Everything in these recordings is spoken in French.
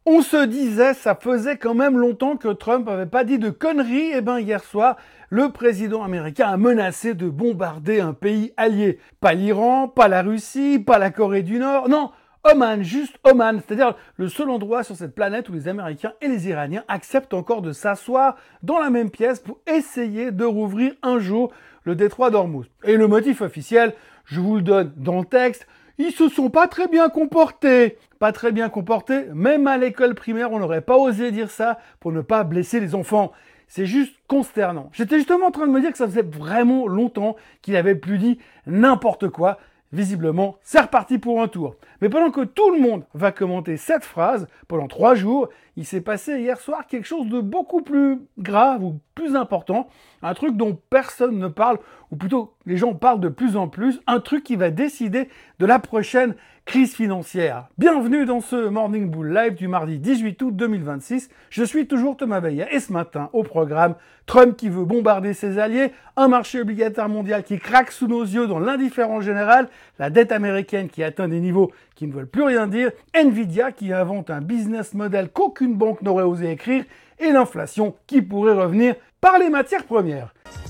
On se disait, ça faisait quand même longtemps que Trump n'avait pas dit de conneries. Eh ben, hier soir, le président américain a menacé de bombarder un pays allié. Pas l'Iran, pas la Russie, pas la Corée du Nord, non, Oman, juste Oman, c'est-à-dire le seul endroit sur cette planète où les Américains et les Iraniens acceptent encore de s'asseoir dans la même pièce pour essayer de rouvrir un jour le détroit d'Ormuz. Et le motif officiel, je vous le donne dans le texte, ils se sont pas très bien comportés. Pas très bien comportés, même à l'école primaire, on n'aurait pas osé dire ça pour ne pas blesser les enfants. C'est juste consternant. J'étais justement en train de me dire que ça faisait vraiment longtemps qu'il avait plus dit n'importe quoi. Visiblement, c'est reparti pour un tour. Mais pendant que tout le monde va commenter cette phrase, pendant 3 jours, il s'est passé hier soir quelque chose de beaucoup plus grave ou plus important, un truc dont personne ne parle, ou plutôt les gens parlent de plus en plus, un truc qui va décider de la prochaine crise financière. Bienvenue dans ce Morning Bull Live du mardi 18 août 2026. Je suis toujours Thomas Baillet et ce matin au programme, Trump qui veut bombarder ses alliés, un marché obligataire mondial qui craque sous nos yeux dans l'indifférence générale, la dette américaine qui atteint des niveaux qui ne veulent plus rien dire, Nvidia qui invente un business model qu'aucune banque n'aurait osé écrire et l'inflation qui pourrait revenir par les matières premières.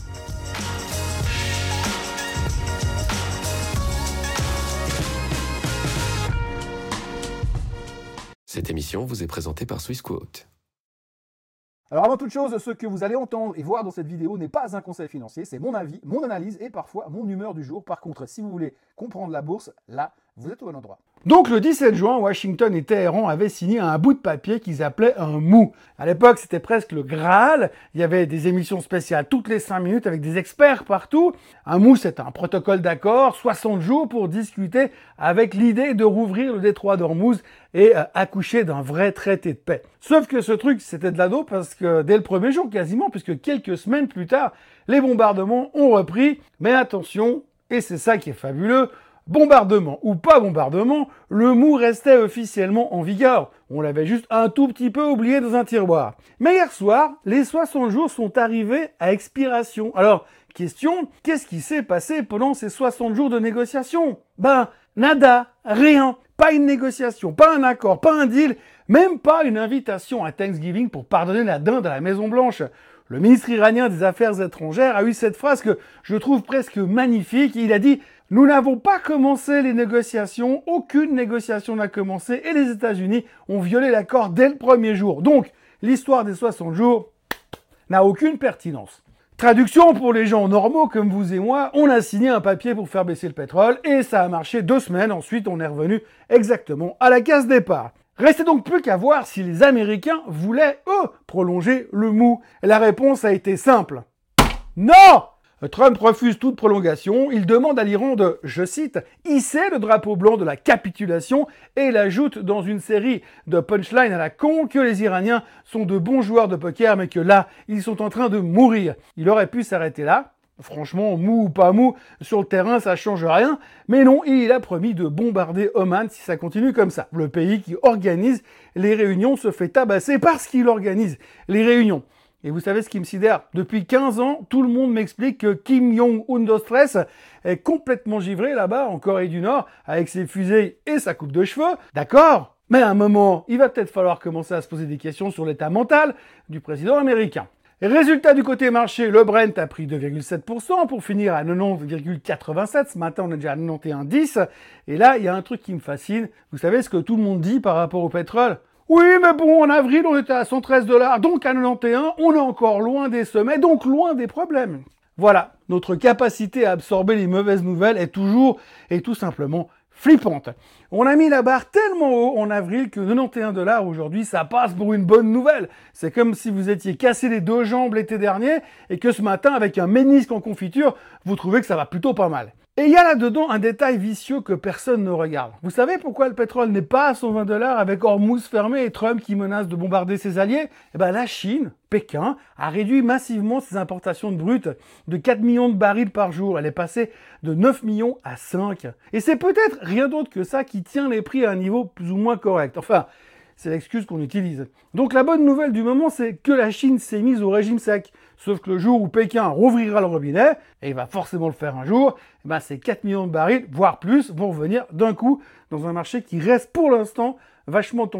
Cette émission vous est présentée par Swissquote. Alors avant toute chose, ce que vous allez entendre et voir dans cette vidéo n'est pas un conseil financier, c'est mon avis, mon analyse et parfois mon humeur du jour. Par contre, si vous voulez comprendre la bourse, là, vous êtes au bon endroit. Donc le 17 juin, Washington et Téhéran avaient signé un bout de papier qu'ils appelaient un MOU. À l'époque, c'était presque le Graal. Il y avait des émissions spéciales toutes les 5 minutes avec des experts partout. Un MOU, c'est un protocole d'accord, 60 jours pour discuter avec l'idée de rouvrir le détroit d'Ormuz et accoucher d'un vrai traité de paix. Sauf que ce truc, c'était de la dope parce que dès le premier jour quasiment, puisque quelques semaines plus tard, les bombardements ont repris. Mais attention, et c'est ça qui est fabuleux, bombardement ou pas bombardement, le MOU restait officiellement en vigueur. On l'avait juste un tout petit peu oublié dans un tiroir. Mais hier soir, les 60 jours sont arrivés à expiration. Alors, question, qu'est-ce qui s'est passé pendant ces 60 jours de négociation? Ben, nada, rien. Pas une négociation, pas un accord, pas un deal, même pas une invitation à Thanksgiving pour pardonner la dinde à la Maison-Blanche. Le ministre iranien des Affaires étrangères a eu cette phrase que je trouve presque magnifique. Il a dit « Nous n'avons pas commencé les négociations, aucune négociation n'a commencé et les États-Unis ont violé l'accord dès le premier jour. » Donc, l'histoire des 60 jours n'a aucune pertinence. Traduction pour les gens normaux comme vous et moi, on a signé un papier pour faire baisser le pétrole et ça a marché 2 semaines. Ensuite, on est revenu exactement à la case départ. Restait donc plus qu'à voir si les Américains voulaient, eux, prolonger le MOU. Et la réponse a été simple. Non! Trump refuse toute prolongation. Il demande à l'Iran de, je cite, hisser le drapeau blanc de la capitulation et il ajoute dans une série de punchlines à la con que les Iraniens sont de bons joueurs de poker mais que là, ils sont en train de mourir. Il aurait pu s'arrêter là. Franchement, mou ou pas mou, sur le terrain, ça change rien. Mais non, il a promis de bombarder Oman si ça continue comme ça. Le pays qui organise les réunions se fait tabasser parce qu'il organise les réunions. Et vous savez ce qui me sidère? Depuis 15 ans, tout le monde m'explique que Kim Jong-un de stress est complètement givré là-bas, en Corée du Nord, avec ses fusées et sa coupe de cheveux. D'accord? Mais à un moment, il va peut-être falloir commencer à se poser des questions sur l'état mental du président américain. Résultat du côté marché, le Brent a pris 2,7% pour finir à 90,87. Ce matin, on est déjà à 91,10. Et là, il y a un truc qui me fascine. Vous savez ce que tout le monde dit par rapport au pétrole? Oui, mais bon, en avril, on était à 113 $, donc à 91, on est encore loin des sommets, donc loin des problèmes. Voilà, notre capacité à absorber les mauvaises nouvelles est toujours et tout simplement flippante. On a mis la barre tellement haut en avril que 91 $ aujourd'hui, ça passe pour une bonne nouvelle. C'est comme si vous étiez cassé les 2 jambes l'été dernier et que ce matin, avec un ménisque en confiture, vous trouvez que ça va plutôt pas mal. Et il y a là-dedans un détail vicieux que personne ne regarde. Vous savez pourquoi le pétrole n'est pas à 120 $ avec Hormuz fermé et Trump qui menace de bombarder ses alliés? Eh ben, la Chine, Pékin, a réduit massivement ses importations de brut de 4 millions de barils par jour. Elle est passée de 9 millions à 5. Et c'est peut-être rien d'autre que ça qui tient les prix à un niveau plus ou moins correct. Enfin, c'est l'excuse qu'on utilise. Donc la bonne nouvelle du moment, c'est que la Chine s'est mise au régime sec. Sauf que le jour où Pékin rouvrira le robinet, et il va forcément le faire un jour, eh ben ces 4 millions de barils, voire plus, vont revenir d'un coup dans un marché qui reste pour l'instant vachement tendu.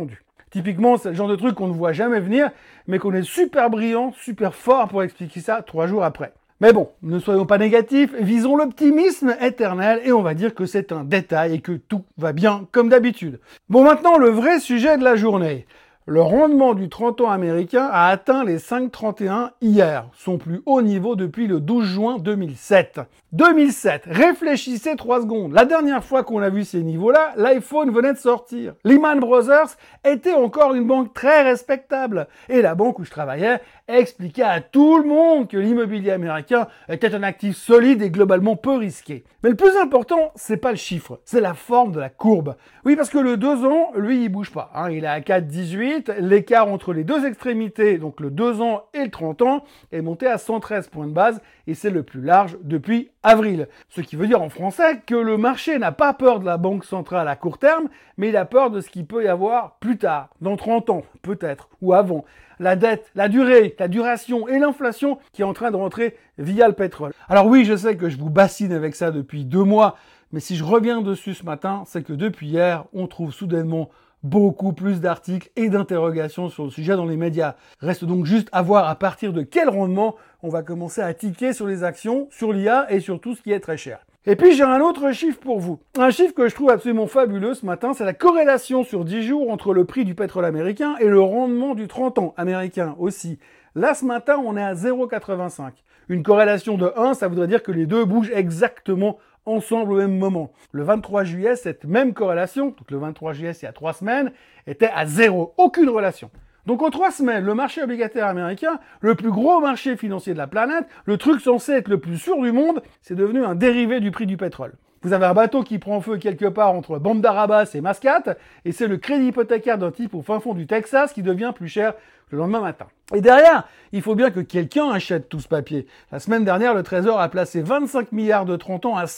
Typiquement, c'est le genre de truc qu'on ne voit jamais venir, mais qu'on est super brillant, super fort pour expliquer ça 3 jours après. Mais bon, ne soyons pas négatifs, visons l'optimisme éternel et on va dire que c'est un détail et que tout va bien comme d'habitude. Bon, maintenant, le vrai sujet de la journée. Le rendement du 30 ans américain a atteint les 5,31 hier, son plus haut niveau depuis le 12 juin 2007. 2007, réfléchissez 3 secondes. La dernière fois qu'on a vu ces niveaux-là, l'iPhone venait de sortir. Lehman Brothers était encore une banque très respectable. Et la banque où je travaillais expliquait à tout le monde que l'immobilier américain était un actif solide et globalement peu risqué. Mais le plus important, c'est pas le chiffre, c'est la forme de la courbe. Oui, parce que le 2 ans, lui, il bouge pas. Il est à 4,18. L'écart entre les deux extrémités, donc le 2 ans et le 30 ans, est monté à 113 points de base et c'est le plus large depuis avril. Ce qui veut dire en français que le marché n'a pas peur de la banque centrale à court terme, mais il a peur de ce qu'il peut y avoir plus tard, dans 30 ans, peut-être, ou avant. La dette, la durée, la duration et l'inflation qui est en train de rentrer via le pétrole. Alors oui, je sais que je vous bassine avec ça depuis 2 mois, mais si je reviens dessus ce matin, c'est que depuis hier, on trouve soudainement beaucoup plus d'articles et d'interrogations sur le sujet dans les médias. Reste donc juste à voir à partir de quel rendement on va commencer à tiquer sur les actions, sur l'IA et sur tout ce qui est très cher. Et puis j'ai un autre chiffre pour vous. Un chiffre que je trouve absolument fabuleux ce matin, c'est la corrélation sur 10 jours entre le prix du pétrole américain et le rendement du 30 ans américain aussi. Là ce matin, on est à 0,85. Une corrélation de 1, ça voudrait dire que les deux bougent exactement ensemble au même moment. Le 23 juillet, cette même corrélation, donc le 23 juillet, il y a 3 semaines, était à 0. Aucune relation. Donc en 3 semaines, le marché obligataire américain, le plus gros marché financier de la planète, le truc censé être le plus sûr du monde, c'est devenu un dérivé du prix du pétrole. Vous avez un bateau qui prend feu quelque part entre Bandar Abbas et Mascate, et c'est le crédit hypothécaire d'un type au fin fond du Texas qui devient plus cher le lendemain matin. Et derrière, il faut bien que quelqu'un achète tout ce papier. La semaine dernière, le Trésor a placé 25 milliards de 30 ans à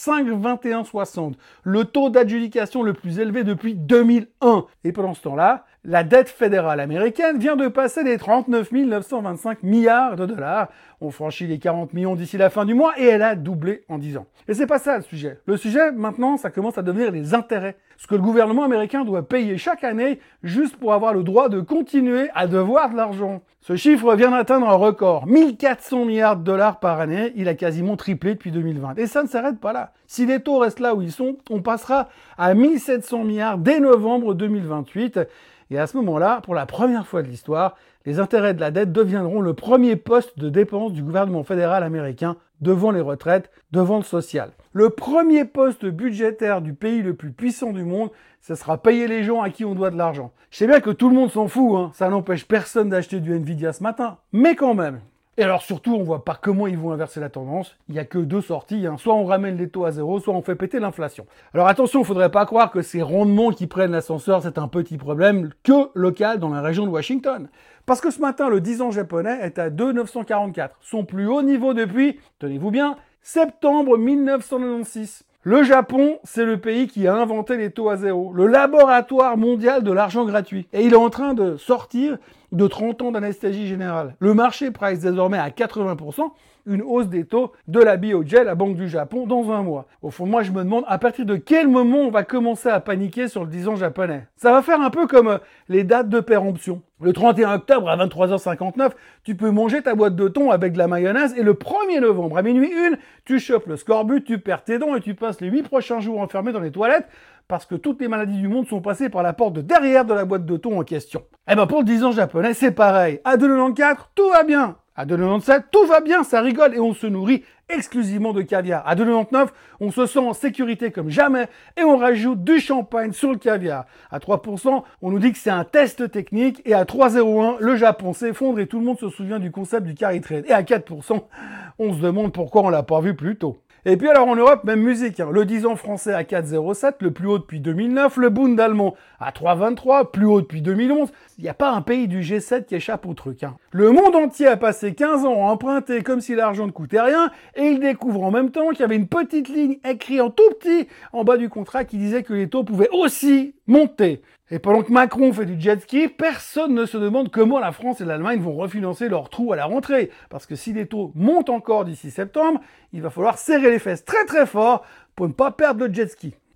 5,2160, le taux d'adjudication le plus élevé depuis 2001. Et pendant ce temps-là, la dette fédérale américaine vient de passer les 39 925 milliards de dollars. On franchit les 40 millions d'ici la fin du mois et elle a doublé en 10 ans. Et c'est pas ça le sujet. Le sujet, maintenant, ça commence à devenir les intérêts. Ce que le gouvernement américain doit payer chaque année juste pour avoir le droit de continuer à devoir de l'argent. Ce chiffre vient d'atteindre un record. 1400 milliards de dollars par année. Il a quasiment triplé depuis 2020. Et ça ne s'arrête pas là. Si les taux restent là où ils sont, on passera à 1700 milliards dès novembre 2028. Et à ce moment-là, pour la première fois de l'histoire, les intérêts de la dette deviendront le premier poste de dépense du gouvernement fédéral américain devant les retraites, devant le social. Le premier poste budgétaire du pays le plus puissant du monde, ce sera payer les gens à qui on doit de l'argent. Je sais bien que tout le monde s'en fout, ça n'empêche personne d'acheter du Nvidia ce matin, mais quand même. Et alors surtout, on voit pas comment ils vont inverser la tendance. Il y a que 2 sorties. Soit on ramène les taux à 0, soit on fait péter l'inflation. Alors attention, il faudrait pas croire que ces rendements qui prennent l'ascenseur, c'est un petit problème que local dans la région de Washington. Parce que ce matin, le 10 ans japonais est à 2,944. Son plus haut niveau depuis, tenez-vous bien, septembre 1996. Le Japon, c'est le pays qui a inventé les taux à 0, le laboratoire mondial de l'argent gratuit. Et il est en train de sortir de 30 ans d'anesthésie générale. Le marché price désormais à 80% une hausse des taux de la BOJ, la Banque du Japon, dans un mois. Au fond, moi, je me demande à partir de quel moment on va commencer à paniquer sur le 10 ans japonais. Ça va faire un peu comme les dates de péremption. Le 31 octobre à 23h59, tu peux manger ta boîte de thon avec de la mayonnaise et le 1er novembre à minuit 1, tu chopes le scorbut, tu perds tes dents et tu passes les 8 prochains jours enfermés dans les toilettes parce que toutes les maladies du monde sont passées par la porte de derrière de la boîte de thon en question. Eh ben pour le 10 ans japonais, c'est pareil. À 2,94, tout va bien. À 2,97, tout va bien, ça rigole et on se nourrit exclusivement de caviar. À 2,99, on se sent en sécurité comme jamais et on rajoute du champagne sur le caviar. À 3%, on nous dit que c'est un test technique et à 3,01, le Japon s'effondre et tout le monde se souvient du concept du carry trade. Et à 4%, on se demande pourquoi on l'a pas vu plus tôt. Et puis alors en Europe, même musique, le 10 ans français à 4,07, le plus haut depuis 2009, le Bund allemand à 3,23, plus haut depuis 2011. Il n'y a pas un pays du G7 qui échappe au truc. Le monde entier a passé 15 ans à emprunter comme si l'argent ne coûtait rien, et il découvre en même temps qu'il y avait une petite ligne écrite en tout petit en bas du contrat qui disait que les taux pouvaient aussi monter. Et pendant que Macron fait du jet ski, personne ne se demande comment la France et l'Allemagne vont refinancer leurs trous à la rentrée. Parce que si les taux montent encore d'ici septembre, il va falloir serrer les fesses très très fort pour ne pas perdre le jet ski.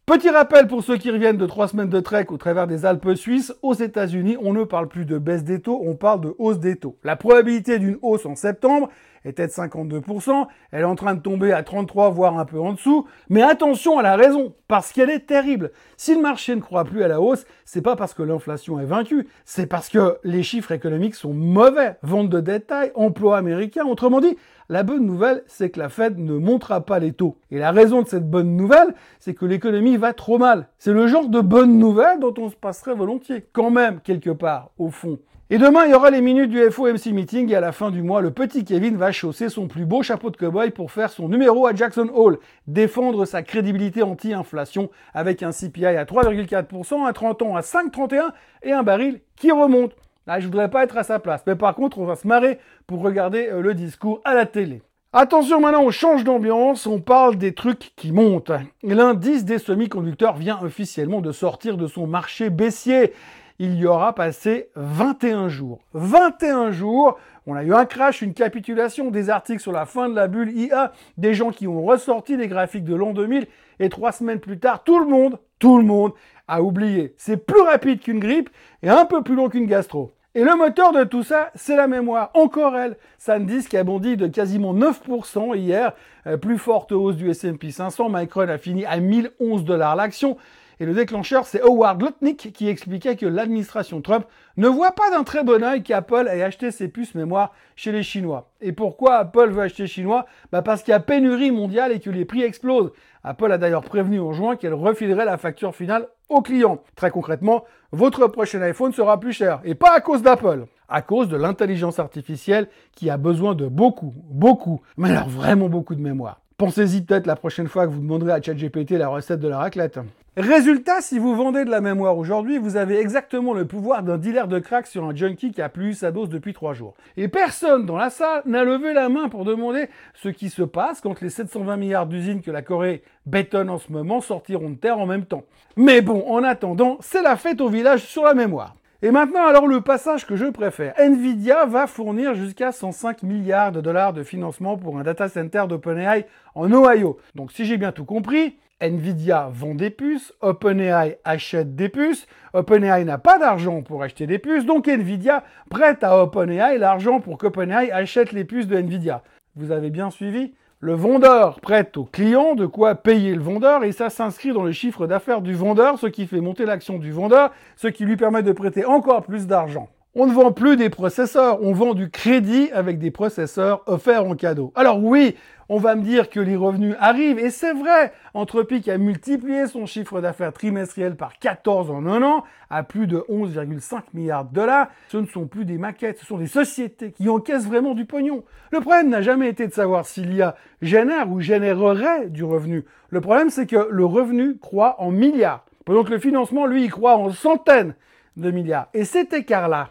Petit rappel pour ceux qui reviennent de 3 semaines de trek au travers des Alpes suisses, aux États-Unis, on ne parle plus de baisse des taux, on parle de hausse des taux. La probabilité d'une hausse en septembre était de 52%, elle est en train de tomber à 33, voire un peu en dessous, mais attention à la raison, parce qu'elle est terrible. Si le marché ne croit plus à la hausse, c'est pas parce que l'inflation est vaincue, c'est parce que les chiffres économiques sont mauvais. Vente de détail, emploi américain, autrement dit, la bonne nouvelle, c'est que la Fed ne montera pas les taux. Et la raison de cette bonne nouvelle, c'est que l'économie va trop mal. C'est le genre de bonne nouvelle dont on se passerait volontiers, quand même, quelque part, au fond. Et demain, il y aura les minutes du FOMC Meeting et à la fin du mois, le petit Kevin va chausser son plus beau chapeau de cow-boy pour faire son numéro à Jackson Hole, défendre sa crédibilité anti-inflation avec un CPI à 3,4%, un 30 ans à 5,31 et un baril qui remonte. Là, je voudrais pas être à sa place, mais par contre, on va se marrer pour regarder le discours à la télé. Attention, maintenant, on change d'ambiance, on parle des trucs qui montent. L'indice des semi-conducteurs vient officiellement de sortir de son marché baissier. Il y aura passé 21 jours. 21 jours, on a eu un crash, une capitulation, des articles sur la fin de la bulle IA, des gens qui ont ressorti les graphiques de l'an 2000, et 3 semaines plus tard, tout le monde a oublié. C'est plus rapide qu'une grippe et un peu plus long qu'une gastro. Et le moteur de tout ça, c'est la mémoire. Encore elle. SanDisk qui a bondi de quasiment 9% hier. Plus forte hausse du S&P 500. Micron a fini à 1011 $ l'action. Et le déclencheur, c'est Howard Lutnick qui expliquait que l'administration Trump ne voit pas d'un très bon œil qu'Apple ait acheté ses puces mémoire chez les Chinois. Et pourquoi Apple veut acheter chinois ? Parce qu'il y a pénurie mondiale et que les prix explosent. Apple a d'ailleurs prévenu en juin qu'elle refilerait la facture finale aux clients. Très concrètement, votre prochain iPhone sera plus cher. Et pas à cause d'Apple, à cause de l'intelligence artificielle qui a besoin de beaucoup, mais alors vraiment beaucoup de mémoire. Pensez-y peut-être la prochaine fois que vous demanderez à ChatGPT la recette de la raclette. Résultat, si vous vendez de la mémoire aujourd'hui, vous avez exactement le pouvoir d'un dealer de crack sur un junkie qui a plus eu sa dose depuis 3 jours. Et personne dans la salle n'a levé la main pour demander ce qui se passe quand les 720 milliards d'usines que la Corée bétonne en ce moment sortiront de terre en même temps. Mais bon, en attendant, c'est la fête au village sur la mémoire. Et maintenant, alors le passage que je préfère. Nvidia va fournir jusqu'à 105 milliards de dollars de financement pour un data center d'OpenAI en Ohio. Donc si j'ai bien tout compris, Nvidia vend des puces, OpenAI achète des puces, OpenAI n'a pas d'argent pour acheter des puces, donc Nvidia prête à OpenAI l'argent pour qu'OpenAI achète les puces de Nvidia. Vous avez bien suivi ? Le vendeur prête au client de quoi payer le vendeur et ça s'inscrit dans le chiffre d'affaires du vendeur, ce qui fait monter l'action du vendeur, ce qui lui permet de prêter encore plus d'argent. On ne vend plus des processeurs, on vend du crédit avec des processeurs offerts en cadeau. Alors oui, on va me dire que les revenus arrivent, et c'est vrai, Anthropic a multiplié son chiffre d'affaires trimestriel par 14 en un an, à plus de 11,5 milliards de dollars. Ce ne sont plus des maquettes, ce sont des sociétés qui encaissent vraiment du pognon. Le problème n'a jamais été de savoir s'il y a génère ou générerait du revenu. Le problème, c'est que le revenu croît en milliards, pendant que le financement, lui, il croît en centaines de milliards. Et cet écart-là,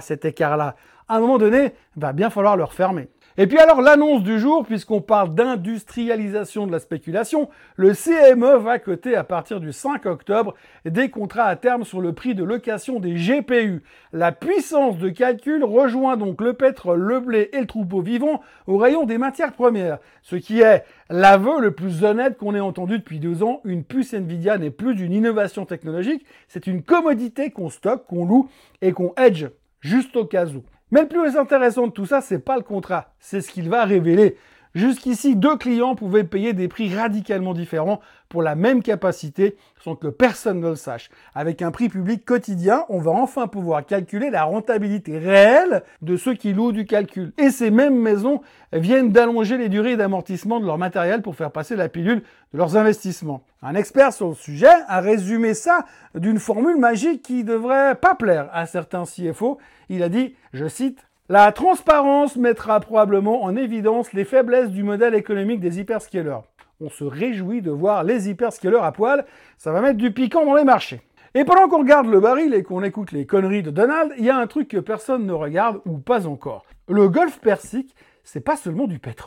à un moment donné, il va bien falloir le refermer. Et puis alors l'annonce du jour, puisqu'on parle d'industrialisation de la spéculation, le CME va coter à partir du 5 octobre des contrats à terme sur le prix de location des GPU. La puissance de calcul rejoint donc le pétrole, le blé et le troupeau vivant au rayon des matières premières. Ce qui est l'aveu le plus honnête qu'on ait entendu depuis 2 ans. Une puce Nvidia n'est plus d'une innovation technologique, c'est une commodité qu'on stocke, qu'on loue et qu'on hedge juste au cas où. Mais le plus intéressant de tout ça, c'est pas le contrat, c'est ce qu'il va révéler. Jusqu'ici, 2 clients pouvaient payer des prix radicalement différents pour la même capacité sans que personne ne le sache. Avec un prix public quotidien, on va enfin pouvoir calculer la rentabilité réelle de ceux qui louent du calcul. Et ces mêmes maisons viennent d'allonger les durées d'amortissement de leur matériel pour faire passer la pilule de leurs investissements. Un expert sur le sujet a résumé ça d'une formule magique qui devrait pas plaire à certains CFO. Il a dit, je cite, « La transparence mettra probablement en évidence les faiblesses du modèle économique des hyperscalers. On se réjouit de voir les hyperscalers à poil, ça va mettre du piquant dans les marchés. » Et pendant qu'on regarde le baril et qu'on écoute les conneries de Donald, il y a un truc que personne ne regarde ou pas encore. Le golfe Persique, c'est pas seulement du pétrole.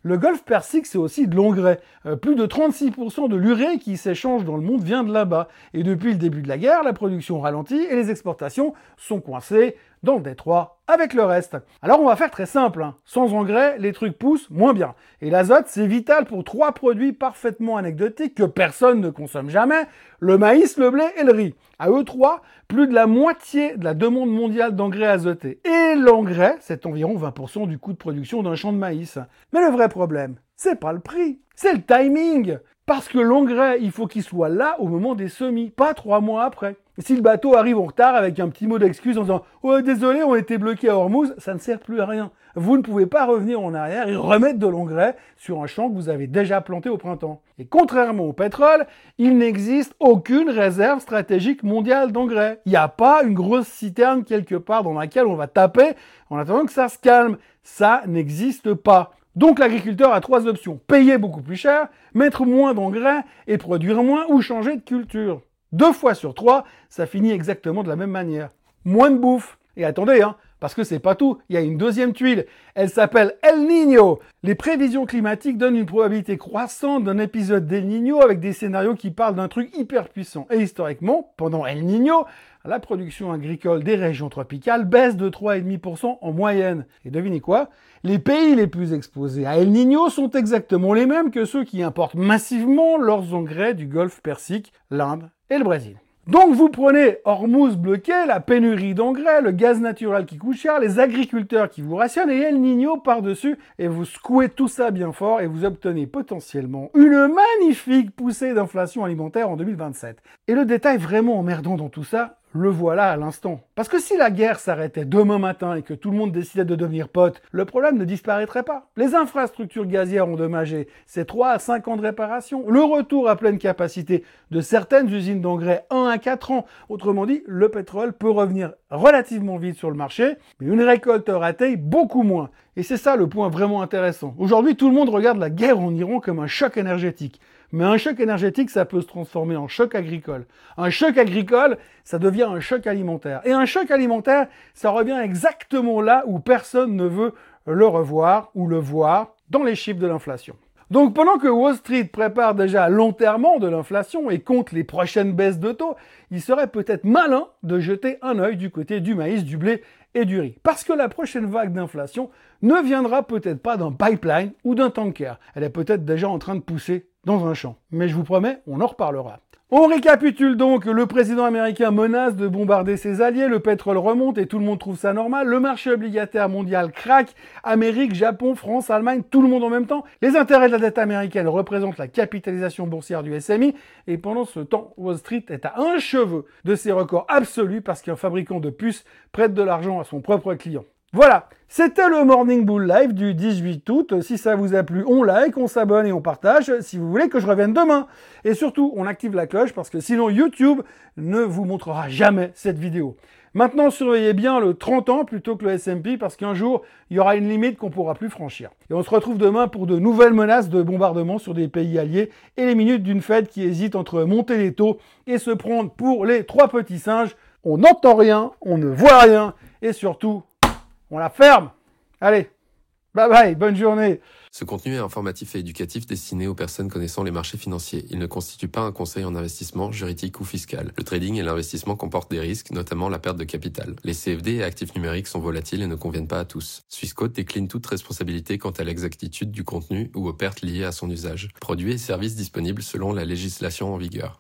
Le golfe Persique, c'est aussi de l'engrais. Plus de 36% de l'urée qui s'échange dans le monde vient de là-bas. Et depuis le début de la guerre, la production ralentit et les exportations sont coincées dans le détroit avec le reste. Alors on va faire très simple, hein. Sans engrais, les trucs poussent moins bien. Et l'azote, c'est vital pour 3 produits parfaitement anecdotiques que personne ne consomme jamais, le maïs, le blé et le riz. À eux 3, plus de la moitié de la demande mondiale d'engrais azotés. Et l'engrais, c'est environ 20% du coût de production d'un champ de maïs. Mais le vrai problème, c'est pas le prix, c'est le timing. Parce que l'engrais, il faut qu'il soit là au moment des semis, pas 3 mois après. Si le bateau arrive en retard avec un petit mot d'excuse en disant « Oh, désolé, on était bloqué à Hormuz », ça ne sert plus à rien. Vous ne pouvez pas revenir en arrière et remettre de l'engrais sur un champ que vous avez déjà planté au printemps. Et contrairement au pétrole, il n'existe aucune réserve stratégique mondiale d'engrais. Il n'y a pas une grosse citerne quelque part dans laquelle on va taper en attendant que ça se calme. Ça n'existe pas. Donc l'agriculteur a 3 options. Payer beaucoup plus cher, mettre moins d'engrais et produire moins ou changer de culture. 2 fois sur 3, ça finit exactement de la même manière. Moins de bouffe. Et attendez, parce que c'est pas tout, il y a une deuxième tuile. Elle s'appelle El Niño. Les prévisions climatiques donnent une probabilité croissante d'un épisode d'El Niño avec des scénarios qui parlent d'un truc hyper puissant. Et historiquement, pendant El Niño, la production agricole des régions tropicales baisse de 3,5% en moyenne. Et devinez quoi? Les pays les plus exposés à El Niño sont exactement les mêmes que ceux qui importent massivement leurs engrais du golfe Persique, l'Inde et le Brésil. Donc vous prenez Hormuz bloqué, la pénurie d'engrais, le gaz naturel qui coûte cher, les agriculteurs qui vous rationnent et El Niño par-dessus et vous secouez tout ça bien fort et vous obtenez potentiellement une magnifique poussée d'inflation alimentaire en 2027. Et le détail vraiment emmerdant dans tout ça, le voilà à l'instant. Parce que si la guerre s'arrêtait demain matin et que tout le monde décidait de devenir pote, le problème ne disparaîtrait pas. Les infrastructures gazières endommagées, c'est 3 à 5 ans de réparation. Le retour à pleine capacité de certaines usines d'engrais, 1 à 4 ans. Autrement dit, le pétrole peut revenir relativement vite sur le marché, mais une récolte ratée, beaucoup moins. Et c'est ça le point vraiment intéressant. Aujourd'hui, tout le monde regarde la guerre en Iran comme un choc énergétique. Mais un choc énergétique, ça peut se transformer en choc agricole. Un choc agricole, ça devient un choc alimentaire. Et un choc alimentaire, ça revient exactement là où personne ne veut le revoir ou le voir dans les chiffres de l'inflation. Donc pendant que Wall Street prépare déjà l'enterrement de l'inflation et compte les prochaines baisses de taux, il serait peut-être malin de jeter un œil du côté du maïs, du blé et du riz. Parce que la prochaine vague d'inflation ne viendra peut-être pas d'un pipeline ou d'un tanker. Elle est peut-être déjà en train de pousser dans un champ. Mais je vous promets, on en reparlera. On récapitule donc, le président américain menace de bombarder ses alliés, le pétrole remonte et tout le monde trouve ça normal, le marché obligataire mondial craque, Amérique, Japon, France, Allemagne, tout le monde en même temps, les intérêts de la dette américaine représentent la capitalisation boursière du SMI, et pendant ce temps, Wall Street est à un cheveu de ses records absolus parce qu'un fabricant de puces prête de l'argent à son propre client. Voilà, c'était le Morning Bull Live du 18 août. Si ça vous a plu, on like, on s'abonne et on partage si vous voulez que je revienne demain. Et surtout, on active la cloche parce que sinon YouTube ne vous montrera jamais cette vidéo. Maintenant, surveillez bien le 30 ans plutôt que le S&P parce qu'un jour, il y aura une limite qu'on ne pourra plus franchir. Et on se retrouve demain pour de nouvelles menaces de bombardement sur des pays alliés et les minutes d'une Fed qui hésite entre monter les taux et se prendre pour les 3 petits singes. On n'entend rien, on ne voit rien et surtout, on la ferme. Allez, bye bye, bonne journée. Ce contenu est informatif et éducatif destiné aux personnes connaissant les marchés financiers. Il ne constitue pas un conseil en investissement, juridique ou fiscal. Le trading et l'investissement comportent des risques, notamment la perte de capital. Les CFD et actifs numériques sont volatiles et ne conviennent pas à tous. Swissquote décline toute responsabilité quant à l'exactitude du contenu ou aux pertes liées à son usage. Produits et services disponibles selon la législation en vigueur.